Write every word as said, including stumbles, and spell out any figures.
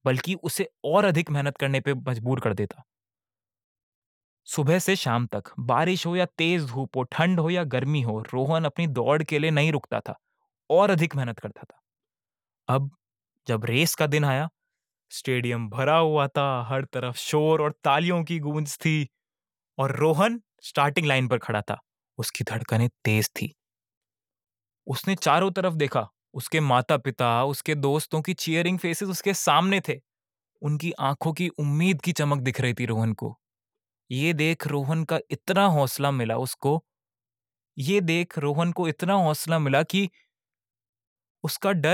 बल्कि उसे और अधिक मेहनत करने पे मजबूर कर देता। सुबह से शाम तक, बारिश हो या तेज धूप हो, ठंड हो या गर्मी हो, रोहन अपनी दौड़ के लिए नहीं रुकता था, और अधिक मेहनत करता था। अब जब रेस का दिन आया, स्टेडियम भरा हुआ था, हर तरफ शोर और तालियों की गूंज थी, और रोहन स्टार्टिंग लाइन पर खड़ा था। उसकी धड़कनें तेज थी। उसने चारों तरफ देखा। उसके माता-पिता, उसके दोस्तों की चीयरिंग फेसेस उसके सामने थे। उनकी आंखों की उम्मीद की चमक दिख रही थी रोहन को। ये देख रोहन का इतना हौसला मिला उसको ये देख रोहन को इतना हौसला मिला कि उसका डर